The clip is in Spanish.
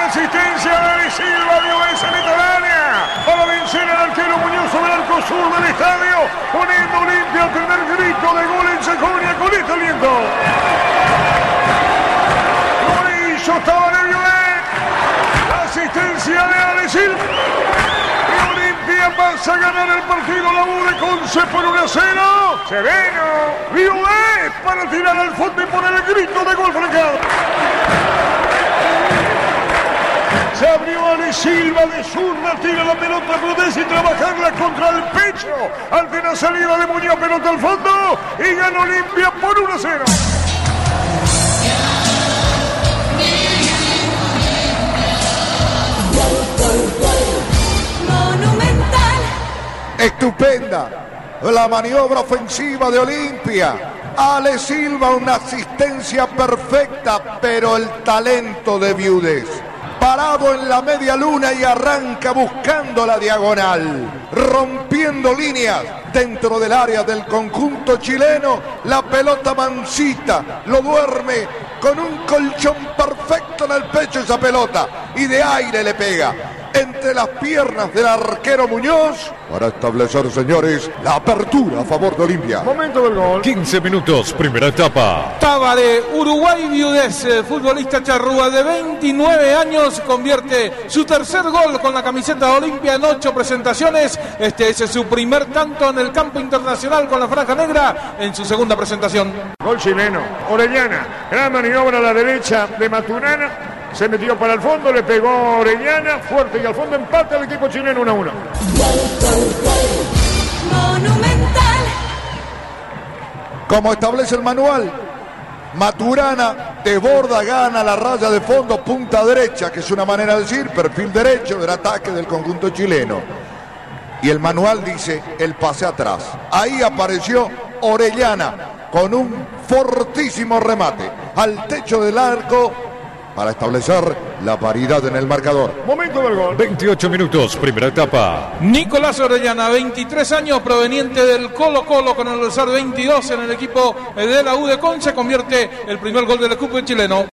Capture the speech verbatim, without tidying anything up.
asistencia de Silva, dio esa litoránea para vencer al arquero Muñoz sobre el arco sur del estadio, poniendo Olimpia al primer grito de gol en Sajonia con este aliento. Murillo estaba en el violet, la asistencia de Ale Silva y Olimpia pasa a ganar el partido. La U de Conce por uno a cero. Sereno, violet para tirar al fondo y poner el grito de gol francado. Se abrió Ale Silva de zurda, tira la pelota, prudece y trabajarla contra el pecho. Ante la salida de Muñoz, pelota al fondo y gana Olimpia por uno a cero. Monumental. Estupenda la maniobra ofensiva de Olimpia. Ale Silva, una asistencia perfecta, pero el talento de Viudez. Parado en la media luna y arranca buscando la diagonal, rompiendo líneas dentro del área del conjunto chileno. La pelota mansita, lo duerme con un colchón perfecto en el pecho esa pelota y de aire le pega entre las piernas del arquero Muñoz para establecer, señores, la apertura a favor de Olimpia. Momento del gol. quince minutos, primera etapa. Octava de Uruguay, Viudez, futbolista charrúa de veintinueve años, convierte su tercer gol con la camiseta de Olimpia en ocho presentaciones. Este es su primer tanto en el campo internacional con la franja negra en su segunda presentación. Gol chileno, Orellana, gran maniobra a la derecha de Maturana. Se metió para el fondo, le pegó Orellana, fuerte y al fondo empata el equipo chileno uno a uno. Monumental. Como establece el manual, Maturana desborda, gana la raya de fondo, punta derecha, que es una manera de decir perfil derecho del ataque del conjunto chileno. Y el manual dice el pase atrás. Ahí apareció Orellana con un fortísimo remate al techo del arco para establecer la paridad en el marcador. Momento del gol. veintiocho minutos, primera etapa. Nicolás Orellana, veintitrés años, proveniente del Colo Colo con el dorsal veintidós en el equipo de la U de Conce, convierte el primer gol del equipo chileno.